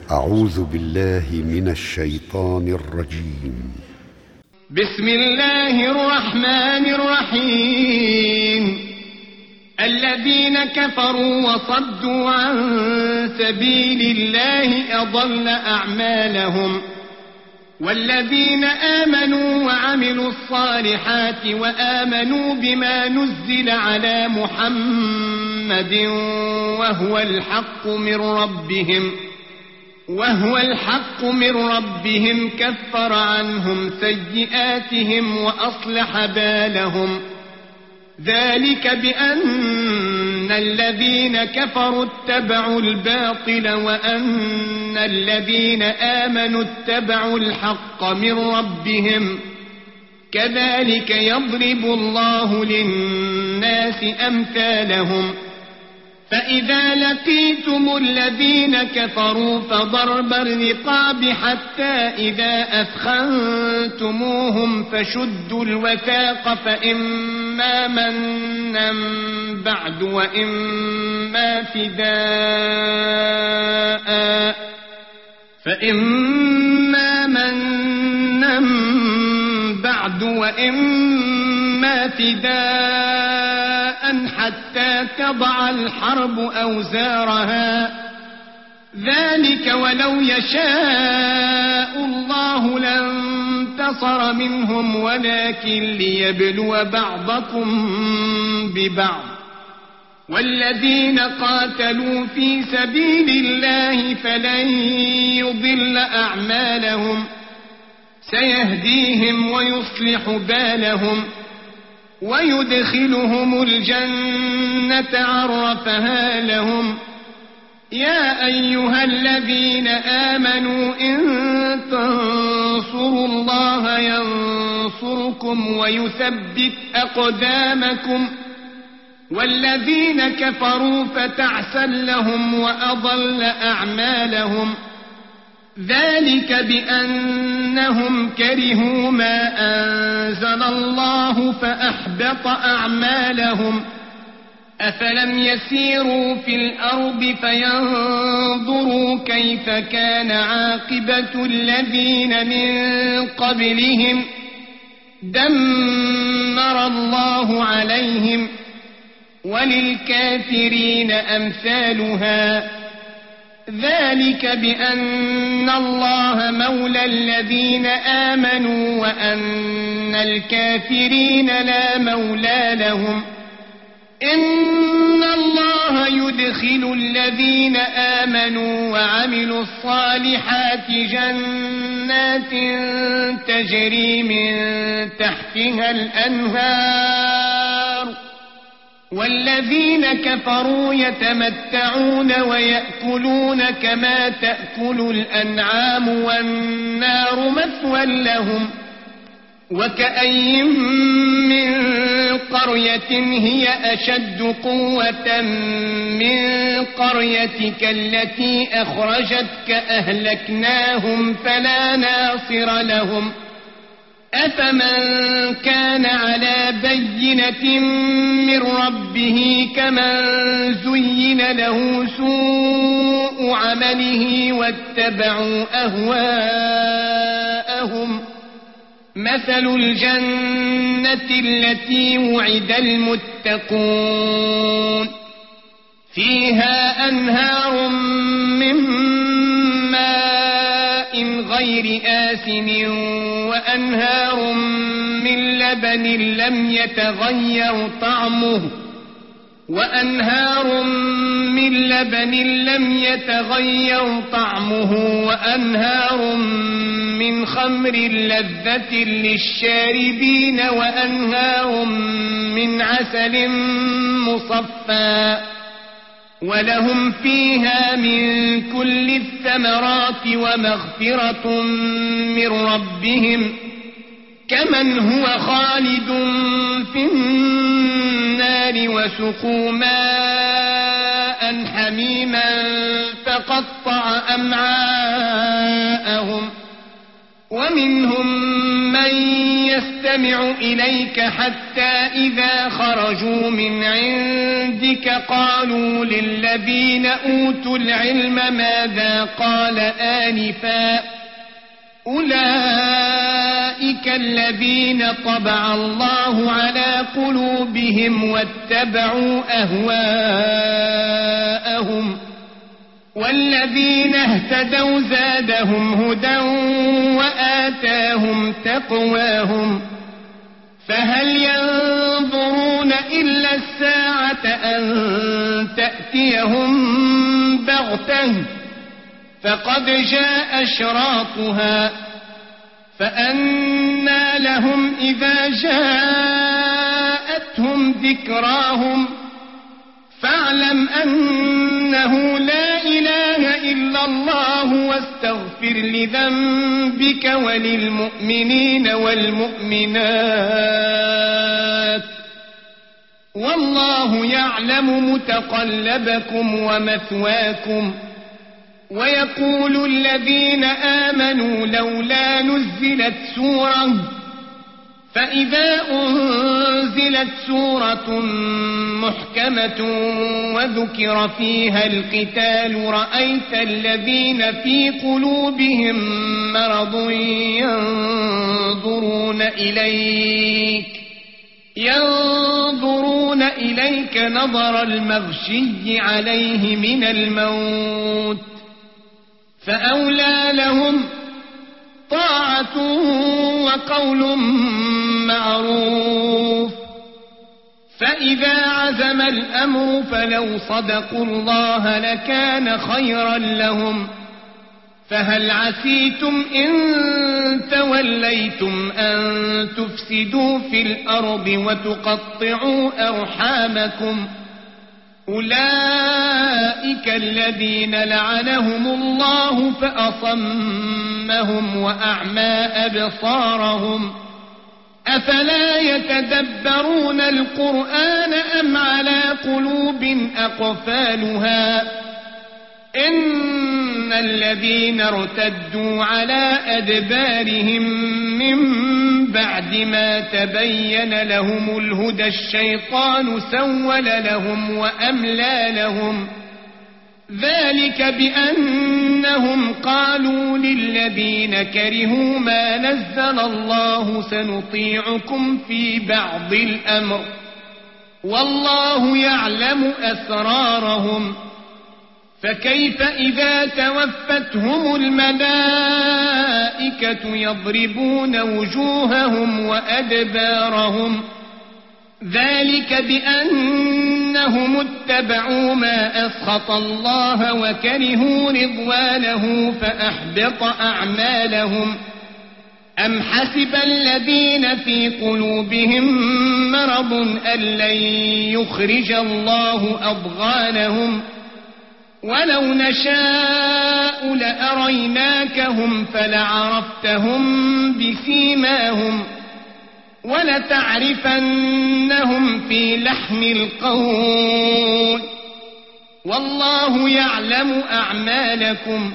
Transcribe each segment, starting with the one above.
أعوذ بالله من الشيطان الرجيم. بسم الله الرحمن الرحيم. الذين كفروا وصدوا عن سبيل الله أضل أعمالهم، والذين آمنوا وعملوا الصالحات وآمنوا بما نزل على محمد وهو الحق من ربهم كفر عنهم سيئاتهم وأصلح بالهم. ذلك بأن الذين كفروا اتبعوا الباطل وأن الذين آمنوا اتبعوا الحق من ربهم. كذلك يضرب الله للناس أمثالهم. فإذا لقيتم الذين كفروا فضرب الرقاب حتى إذا أثخنتموهم فشدوا الوثاق فإما منا بعد وإما فداء حتى تضع الحرب أوزارها. ذلك ولو يشاء الله لانتصر منهم ولكن ليبلو بعضكم ببعض. والذين قاتلوا في سبيل الله فلن يضل أعمالهم، سيهديهم ويصلح بالهم ويدخلهم الجنة عرفها لهم. يا أيها الذين آمنوا إن تنصروا الله ينصركم ويثبت أقدامكم. والذين كفروا فتعسا لهم وأضل أعمالهم. ذلك بأنهم كرهوا ما أنزل الله فأحبط أعمالهم. أفلم يسيروا في الأرض فينظروا كيف كان عاقبة الذين من قبلهم. دمر الله عليهم وللكافرين أمثالها. ذلك بأن الله مولى الذين آمنوا وأن الكافرين لا مولى لهم. إن الله يدخل الذين آمنوا وعملوا الصالحات جنات تجري من تحتها الأنهار. والذين كفروا يتمتعون ويأكلون كما تأكل الأنعام والنار مثوى لهم. وكأي من قرية هي أشد قوة من قريتك التي أخرجتك أهلكناهم فلا ناصر لهم. أفمن كان على بينة من ربه كمن زين له سوء عمله واتبعوا أهواءهم. مثل الجنة التي وعد المتقون فيها أنهار من ماء غير آسن وأنهار من لبن لم يتغير طعمه وأنهار من خمر لذة للشاربين وأنهار من عسل مصفى. ولهم فيها من كل الثمرات ومغفرة من ربهم. كمن هو خالد في النار وسقوا ماء حميما فقطع أمعاءهم. ومنهم من يستمع إليك حتى إذا خرجوا من عندك قالوا للذين أوتوا العلم ماذا قال آنفا أولئك الذين طبع الله على قلوبهم واتبعوا أهواءهم والذين اهتدوا زادهم هدى وآتاهم تقواهم فهل ينظرون إلا الساعة أن تأتيهم بغتة فقد جاء أشراطها فأنى لهم إذا جاءتهم ذكراهم فاعلم أنه لا إله إلا الله واستغفر لذنبك وللمؤمنين والمؤمنات والله يعلم متقلبكم ومثواكم ويقول الذين آمنوا لولا نزلت سورة فإذا أنزلت سورة محكمة وذكر فيها القتال رأيت الذين في قلوبهم مرض ينظرون إليك نظر المغشي عليه من الموت فأولى لهم طاعة وقول معروف فإذا عزم الأمر فلو صدقوا الله لكان خيرا لهم فهل عسيتم إن توليتم أن تفسدوا في الأرض وتقطعوا أرحامكم أولئك الذين لعنهم الله فأصمهم وأعمى أبصارهم أفلا يتدبرون القرآن أم على قلوب أقفالها إن الذين ارتدوا على أدبارهم من بعد ما تبين لهم الهدى الشيطان سول لهم وأملى لهم ذلك بأنهم قالوا للذين كرهوا ما نزل الله سنطيعكم في بعض الأمر والله يعلم أسرارهم فكيف إذا توفتهم الملائكة يضربون وجوههم وأدبارهم ذلك بأنهم اتبعوا ما أسخط الله وكرهوا رضوانه فأحبط أعمالهم أم حسب الذين في قلوبهم مرض أن لن يخرج الله أضغانهم ولو نشاء لأريناكهم فلعرفتهم بسيماهم ولتعرفنهم في لحن القول والله يعلم أعمالكم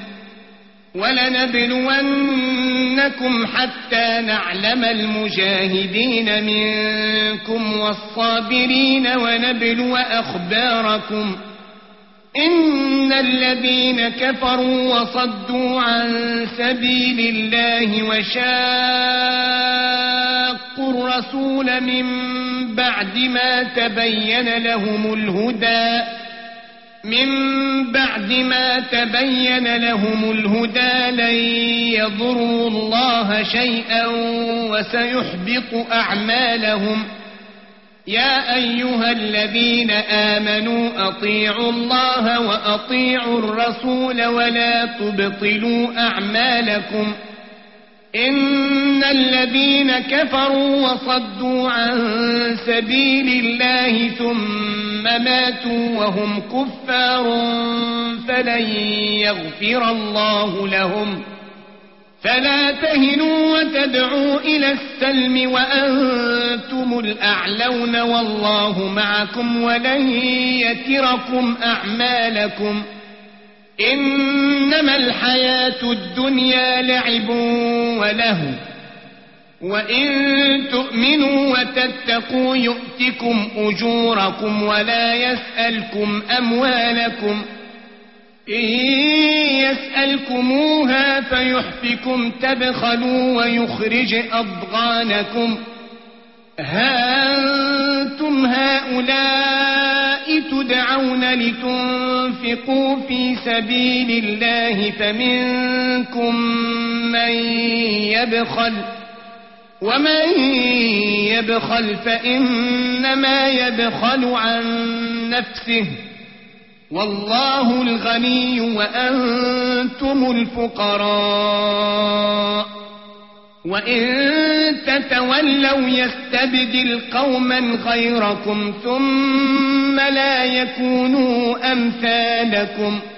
ولنبلونكم حتى نعلم المجاهدين منكم والصابرين ونبلو أخباركم إن الذين كفروا وصدوا عن سبيل الله وشاقوا الرسول من بعد ما تبين لهم الهدى لن يضروا الله شيئا وسيحبط أعمالهم يا أيها الذين آمنوا أطيعوا الله وأطيعوا الرسول ولا تبطلوا أعمالكم إن الذين كفروا وصدوا عن سبيل الله ثم ماتوا وهم كفار فلن يغفر الله لهم فلا تهنوا وتدعوا إلى السلم وأنتم الأعلون والله معكم ولن يتركم أعمالكم إنما الحياة الدنيا لعب وله وإن تؤمنوا وتتقوا يؤتكم أجوركم ولا يسألكم أموالكم إن يسألكموها فيحفكم تبخلوا ويخرج أضغانكم ها أنتم هؤلاء تدعون لتنفقوا في سبيل الله فمنكم من يبخل ومن يبخل فإنما يبخل عن نفسه والله الغني وأنتم الفقراء وإن تتولوا يستبدل قوما غيركم ثم لا يكونوا أمثالكم